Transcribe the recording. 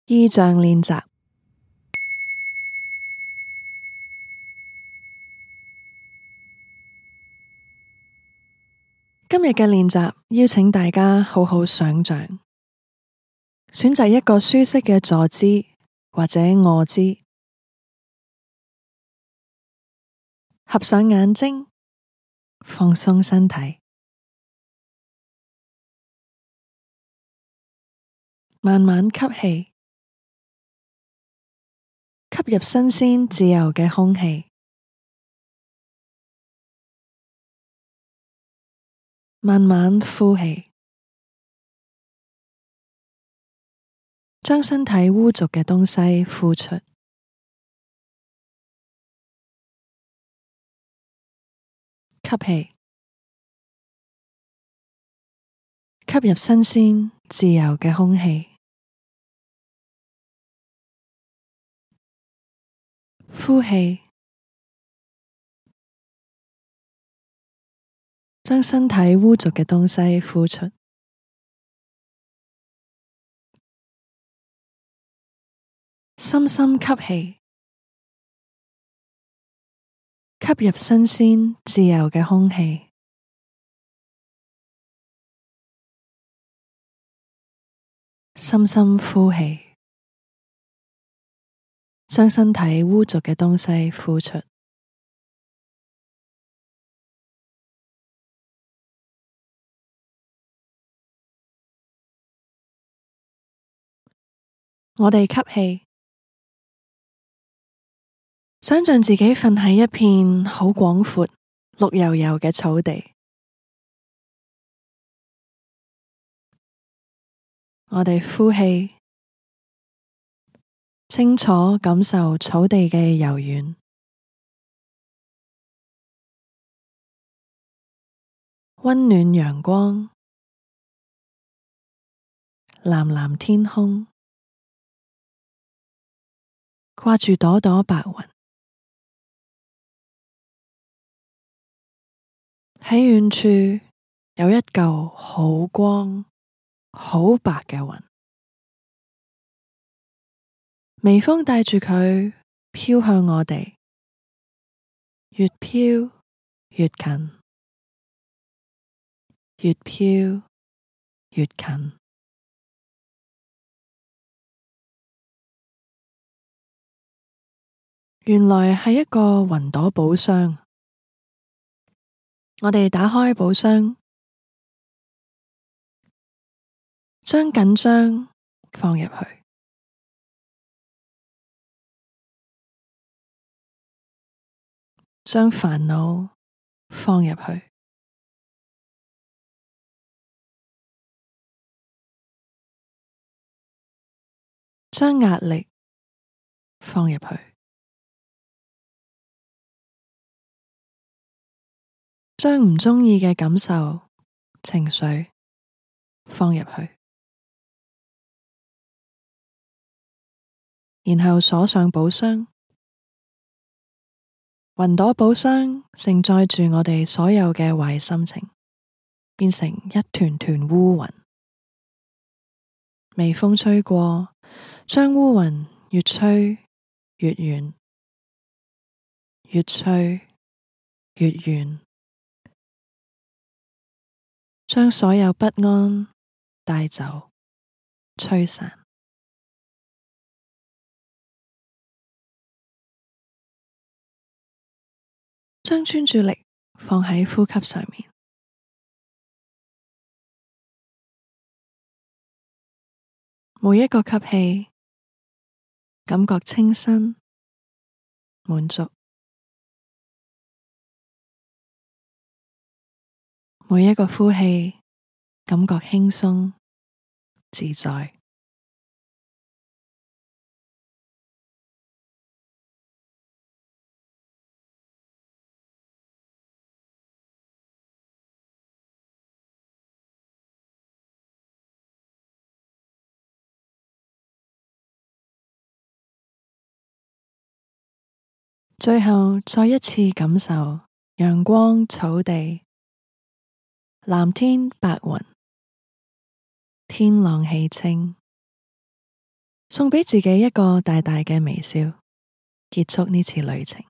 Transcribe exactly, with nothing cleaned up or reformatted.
意象練習。今日嘅練習邀請大家好好想像，選擇一個舒適嘅坐姿或者臥姿，合上眼睛，放鬆身體，慢慢吸氣，吸入新鮮自由嘅空氣，慢慢呼氣，將身體污濁嘅東西呼出。吸氣，吸入新鮮自由嘅空氣，呼氣，將身體污濁嘅東西呼出。深深吸氣，吸入新鮮自由嘅空氣，深深呼氣，將身體污濁嘅東西呼出。我哋吸氣，想象自己瞓喺一片好廣闊、綠油油嘅草地。我哋呼氣，清楚感受草地嘅柔軟，溫暖陽光，藍藍天空，掛住朵朵白雲。喺遠處有一嚿好光、好白嘅雲，微風帶住佢飄向我哋，越飄越近，越飄越近。原來係一個雲朵寶箱。我哋打開寶箱，將緊張放入去，將煩惱放入去，將壓力放入去，將唔鍾意嘅感受、情緒放入去，然後鎖上寶箱。雲朵寶箱承載住我哋所有嘅壞心情，變成一團團烏雲。微風吹過，將烏雲越吹越遠，越吹越遠，將所有不安帶走，吹散。將專注力放喺呼吸上面，每一個吸氣，感覺清新、滿足；每一個呼氣，感覺輕鬆、自在。最後再一次感受陽光、草地、藍天白雲、天朗氣清。 送畀自己一個大大嘅微笑，結束呢次旅程。